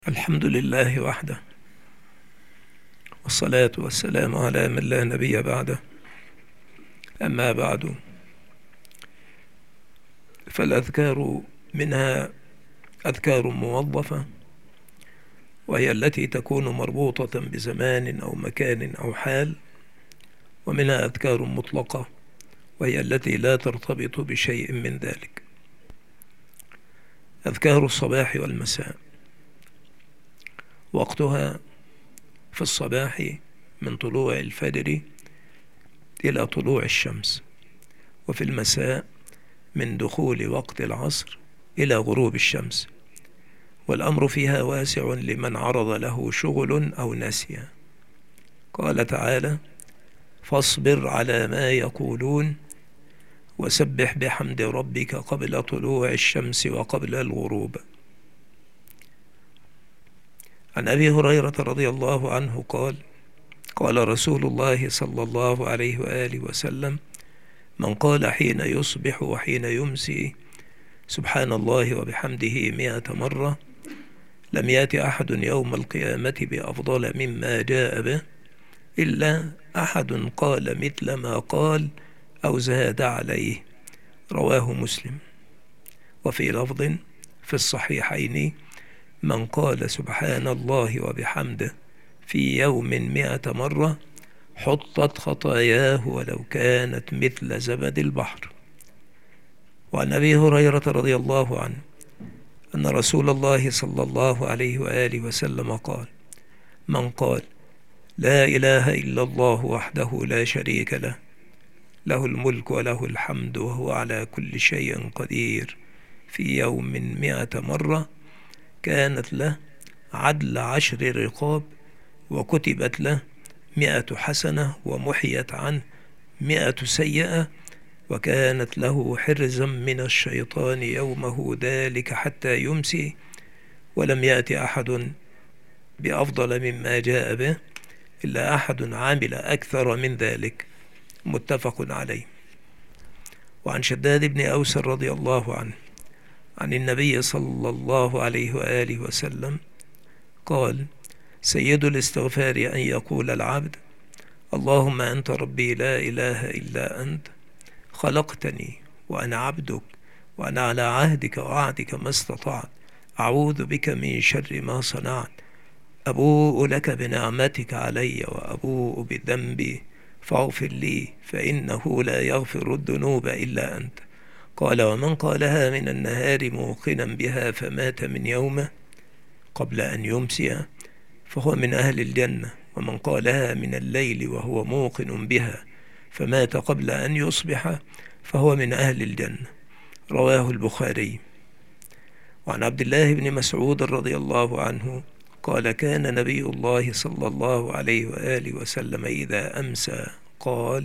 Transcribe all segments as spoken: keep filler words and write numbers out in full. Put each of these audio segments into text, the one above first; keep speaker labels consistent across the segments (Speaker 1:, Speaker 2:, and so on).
Speaker 1: الحمد لله وحده، والصلاة والسلام على من لا نبي بعده. أما بعد، فالأذكار منها أذكار موظفة، وهي التي تكون مربوطة بزمان أو مكان أو حال، ومنها أذكار مطلقة، وهي التي لا ترتبط بشيء من ذلك. أذكار الصباح والمساء وقتها في الصباح من طلوع الفجر إلى طلوع الشمس، وفي المساء من دخول وقت العصر إلى غروب الشمس، والأمر فيها واسع لمن عرض له شغل أو نسي. قال تعالى: فاصبر على ما يقولون وسبح بحمد ربك قبل طلوع الشمس وقبل الغروب. عن أبي هريرة رضي الله عنه قال: قال رسول الله صلى الله عليه وآله وسلم: من قال حين يصبح وحين يمسي سبحان الله وبحمده مئة مرة لم يأت أحد يوم القيامة بأفضل مما جاء به إلا أحد قال مثل ما قال أو زاد عليه. رواه مسلم. وفي لفظ في الصحيحين: من قال سبحان الله وبحمده في يوم مئة مرة حطت خطاياه ولو كانت مثل زبد البحر. وعن أبي هريرة رضي الله عنه أن رسول الله صلى الله عليه وآله وسلم قال: من قال لا إله إلا الله وحده لا شريك له له الملك وله الحمد وهو على كل شيء قدير في يوم مئة مرة كانت له عدل عشر رقاب، وكتبت له مئة حسنة، ومحيت عنه مئة سيئة، وكانت له حرزا من الشيطان يومه ذلك حتى يمسي، ولم يأت أحد بأفضل مما جاء به إلا أحد عامل أكثر من ذلك. متفق عليه. وعن شداد بن أوس رضي الله عنه عن النبي صلى الله عليه وآله وسلم قال: سيد الاستغفار أن يقول العبد: اللهم أنت ربي لا إله إلا أنت، خلقتني وأنا عبدك، وأنا على عهدك ووعدك ما استطعت، أعوذ بك من شر ما صنعت، أبوء لك بنعمتك علي وأبوء بذنبي فاغفر لي فإنه لا يغفر الذنوب إلا أنت. قال: ومن قالها من النهار موقنا بها فمات من يومه قبل أن يمسي فهو من أهل الجنة، ومن قالها من الليل وهو موقن بها فمات قبل أن يصبح فهو من أهل الجنة. رواه البخاري. وعن عبد الله بن مسعود رضي الله عنه قال: كان نبي الله صلى الله عليه وآله وسلم إذا أمسى قال: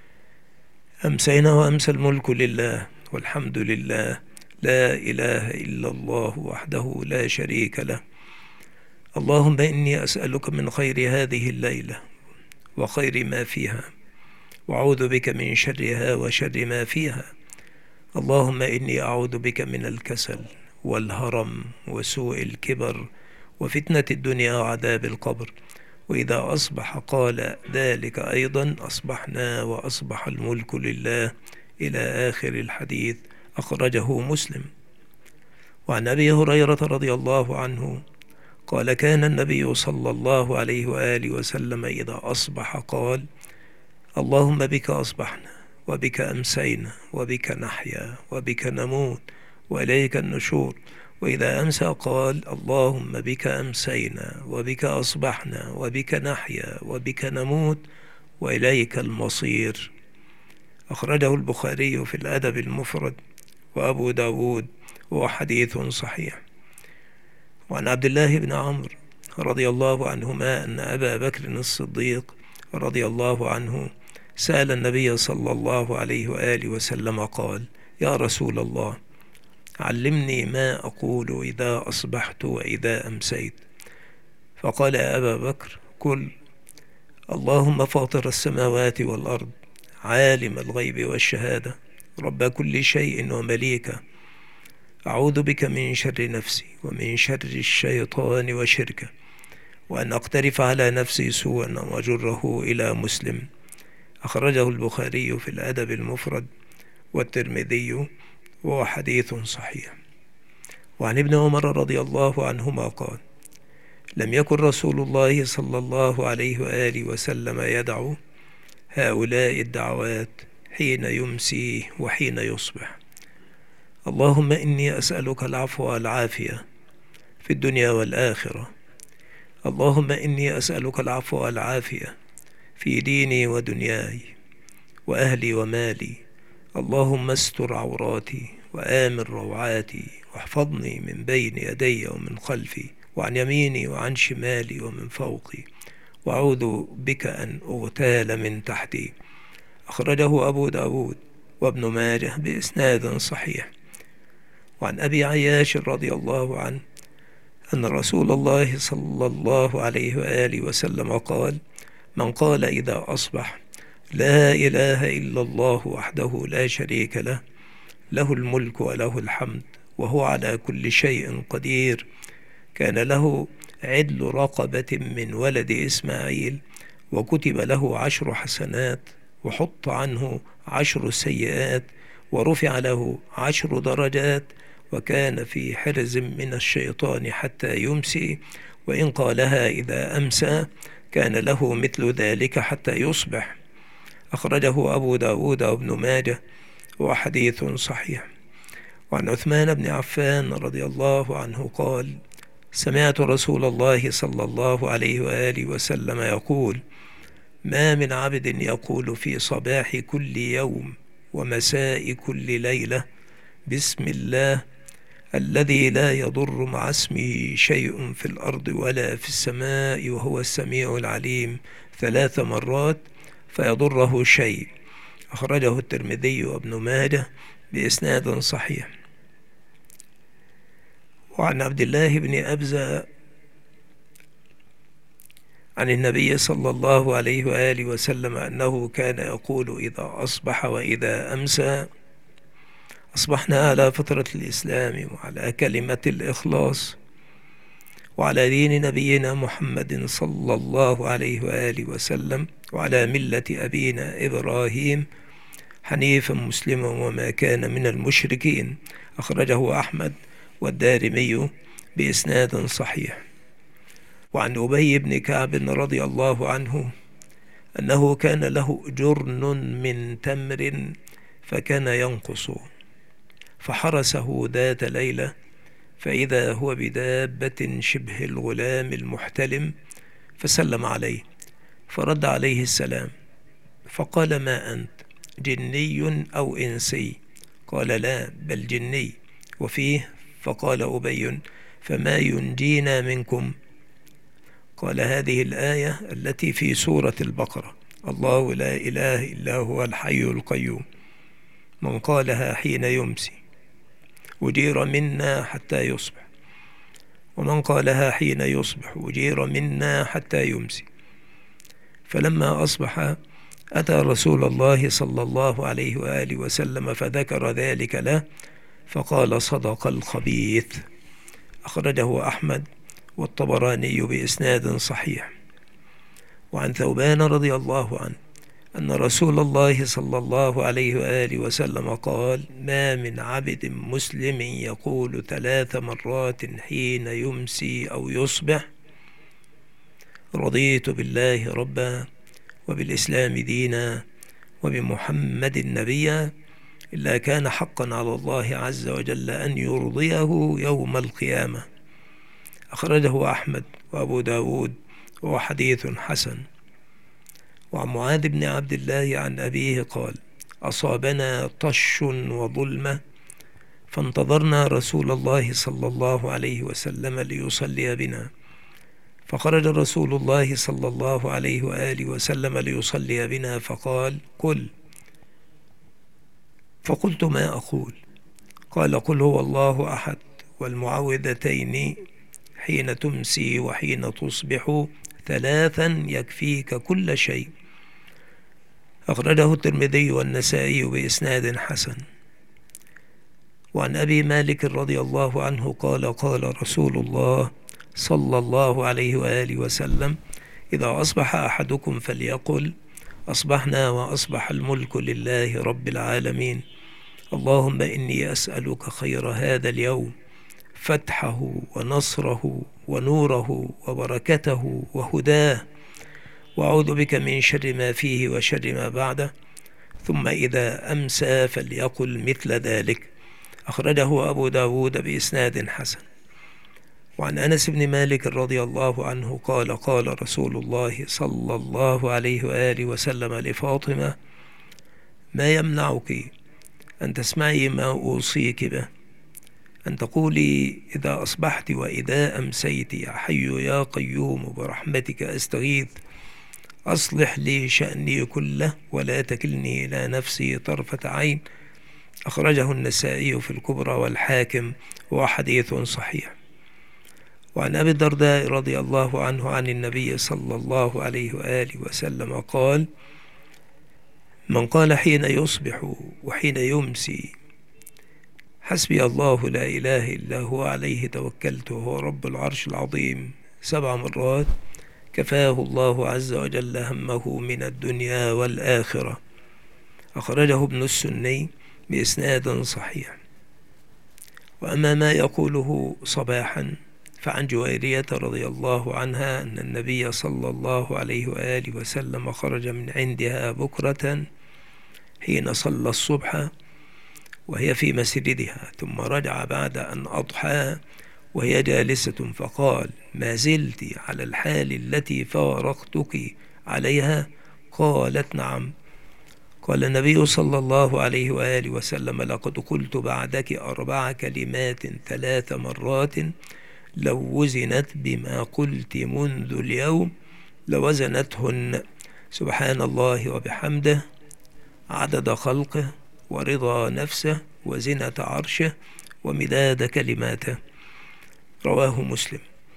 Speaker 1: أمسينا وأمسى الملك لله والحمد لله لا إله إلا الله وحده لا شريك له، اللهم إني أسألك من خير هذه الليلة وخير ما فيها، وأعوذ بك من شرها وشر ما فيها، اللهم إني أعوذ بك من الكسل والهرم وسوء الكبر وفتنة الدنيا وعذاب القبر. وإذا أصبح قال ذلك أيضا: أصبحنا وأصبح الملك لله، إلى آخر الحديث. أخرجه مسلم. وعن أبي هريرة رضي الله عنه قال: كان النبي صلى الله عليه وآله وسلم إذا أصبح قال: اللهم بك أصبحنا وبك أمسينا وبك نحيا وبك نموت وإليك النشور. وإذا أمسى قال: اللهم بك أمسينا وبك أصبحنا وبك نحيا وبك نموت وإليك المصير. أخرجه البخاري في الأدب المفرد وأبو داود، وهو حديث صحيح. وعن عبد الله بن عمرو رضي الله عنهما أن أبا بكر الصديق رضي الله عنه سأل النبي صلى الله عليه وآله وسلم قال: يا رسول الله، علمني ما أقول إذا أصبحت وإذا أمسيت. فقال يا أبا بكر: قل: اللهم فاطر السماوات والأرض، عالم الغيب والشهادة، رب كل شيء ومليكه، أعوذ بك من شر نفسي ومن شر الشيطان وشركه، وأن أقترف على نفسي سوءا أو أجره إلى مسلم. أخرجه البخاري في الأدب المفرد والترمذي، وهو حديث صحيح. وعن ابن عمر رضي الله عنهما قال: لم يكن رسول الله صلى الله عليه وآله وسلم يدعو هؤلاء الدعوات حين يمسي وحين يصبح: اللهم إني أسألك العفو والعافية في الدنيا والآخرة، اللهم إني أسألك العفو والعافية في ديني ودنياي وأهلي ومالي، اللهم استر عوراتي وآمن روعاتي، واحفظني من بين يدي ومن خلفي وعن يميني وعن شمالي ومن فوقي، وأعوذ بك أن أغتال من تحتي. أخرجه أبو داود وابن ماجه بإسناد صحيح. وعن أبي عياش رضي الله عنه أن رسول الله صلى الله عليه وآله وسلم قال: من قال إذا أصبح لا إله إلا الله وحده لا شريك له، له الملك وله الحمد وهو على كل شيء قدير، كان له عدل رقبة من ولد إسماعيل، وكتب له عشر حسنات، وحط عنه عشر سيئات، ورفع له عشر درجات، وكان في حرز من الشيطان حتى يمسي، وإن قالها إذا أمسى كان له مثل ذلك حتى يصبح. أخرجه أبو داود وابن ماجه، وحديث صحيح. وعن عثمان بن عفان رضي الله عنه قال: سمعت رسول الله صلى الله عليه وآله وسلم يقول: ما من عبد يقول في صباح كل يوم ومساء كل ليلة بسم الله الذي لا يضر مع اسمه شيء في الأرض ولا في السماء وهو السميع العليم ثلاث مرات فيضره شيء. أخرجه الترمذي وابن ماجه بإسناد صحيح. وعن عبد الله بن أبزة عن النبي صلى الله عليه وآله وسلم أنه كان يقول إذا أصبح وإذا أمسى: أصبحنا على فطرة الإسلام وعلى كلمة الإخلاص وعلى دين نبينا محمد صلى الله عليه وآله وسلم وعلى ملة أبينا إبراهيم حنيفا مسلما وما كان من المشركين. أخرجه أحمد والدارمي بإسناد صحيح. وعن أبي بن كعب رضي الله عنه أنه كان له جرن من تمر فكان ينقص، فحرسه ذات ليلة فإذا هو بدابة شبه الغلام المحتلم، فسلم عليه فرد عليه السلام فقال: ما أنت، جني أو إنسي؟ قال: لا بل جني. وفيه: فقال أبي: فما ينجينا منكم؟ قال: هذه الآية التي في سورة البقرة: الله لا إله إلا هو الحي القيوم، من قالها حين يمسي أجير منا حتى يصبح، ومن قالها حين يصبح أجير منا حتى يمسي. فلما أصبح أتى رسول الله صلى الله عليه وآله وسلم فذكر ذلك له، فقال: صدق الخبيث. أخرجه أحمد والطبراني بإسناد صحيح. وعن ثوبان رضي الله عنه أن رسول الله صلى الله عليه وآله وسلم قال: ما من عبد مسلم يقول ثلاث مرات حين يمسي أو يصبح: رضيت بالله ربا وبالإسلام دينا وبمحمد نبيا، إلا كان حقا على الله عز وجل أن يرضيه يوم القيامة. أخرجه أحمد وأبو داود وهو حديث حسن. وعن معاذ بن عبد الله عن أبيه قال: أصابنا طش وظلمة فانتظرنا رسول الله صلى الله عليه وسلم ليصلي بنا، فخرج رسول الله صلى الله عليه وآله وسلم ليصلي بنا فقال: قل. فقلت: ما أقول؟ قال: قل هو الله أحد والمعوذتين حين تمسي وحين تصبح ثلاثا يكفيك كل شيء. أخرجه الترمذي والنسائي بإسناد حسن. وعن أبي مالك رضي الله عنه قال قال رسول الله صلى الله عليه وآله وسلم: إذا أصبح أحدكم فليقل: أصبحنا وأصبح الملك لله رب العالمين، اللهم إني أسألك خير هذا اليوم، فتحه ونصره ونوره وبركته وهداه، وأعوذ بك من شر ما فيه وشر ما بعده. ثم إذا أمسى فليقل مثل ذلك. أخرجه أبو داود بإسناد حسن. وعن أنس بن مالك رضي الله عنه قال قال رسول الله صلى الله عليه وآله وسلم لفاطمة: ما يمنعك أن تسمعي ما أوصيك به، أن تقولي إذا أصبحت وإذا أمسيت: يا حي يا قيوم برحمتك أستغيث، أصلح لي شأني كله ولا تكلني إلى نفسي طرفة عين. أخرجه النسائي في الكبرى والحاكم، وحديث صحيح. وعن أبي الدرداء رضي الله عنه عن النبي صلى الله عليه وآله وسلم قال: من قال حين يصبح وحين يمسي: حسبي الله لا إله إلا هو عليه توكلت وهو رب العرش العظيم، سبع مرات، كفاه الله عز وجل همه من الدنيا والآخرة. أخرجه ابن السني بإسناد صحيح. وأما ما يقوله صباحا فعن جويرية رضي الله عنها أن النبي صلى الله عليه وآله وسلم خرج من عندها بكرة حين صلى الصبح وهي في مسجدها، ثم رجع بعد أن أضحى وهي جالسة، فقال: ما زلت على الحال التي فارقتك عليها؟ قالت: نعم. قال النبي صلى الله عليه وآله وسلم: لقد قلت بعدك أربع كلمات ثلاث مرات لو وزنت بما قلت منذ اليوم لوزنتهن: سبحان الله وبحمده، عدد خلقه، ورضا نفسه، وزنة عرشه، ومداد كلماته. رواه مسلم.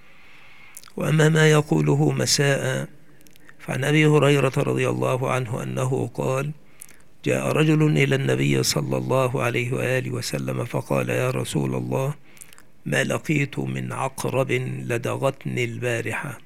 Speaker 1: وأما ما يقوله مساء فعن أبي هريرة رضي الله عنه أنه قال: جاء رجل إلى النبي صلى الله عليه وآله وسلم فقال: يا رسول الله، ما لقيت من عقرب لدغتني البارحة.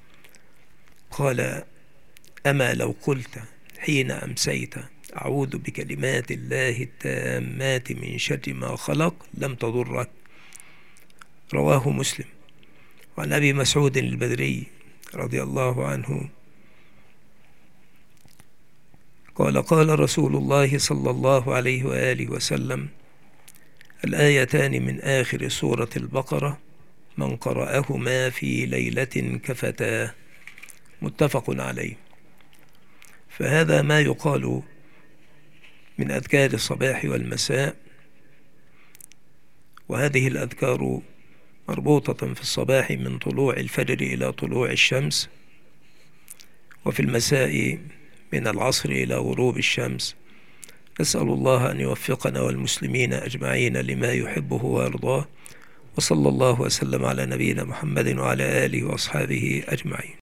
Speaker 1: قال: أما لو قلت حين أمسيت: أعوذ بكلمات الله التامات من شر ما خلق، لم تضرك. رواه مسلم. وعن أبي مسعود البدري رضي الله عنه قال قال رسول الله صلى الله عليه وآله وسلم: الآيتان من آخر سورة البقرة من قرأهما في ليلة كفتاه. متفق عليه. فهذا ما يقال من أذكار الصباح والمساء، وهذه الأذكار مربوطة في الصباح من طلوع الفجر إلى طلوع الشمس، وفي المساء من العصر إلى غروب الشمس. نسأل الله أن يوفقنا والمسلمين أجمعين لما يحبه ويرضاه، وصلى الله وسلم على نبينا محمد وعلى آله وأصحابه أجمعين.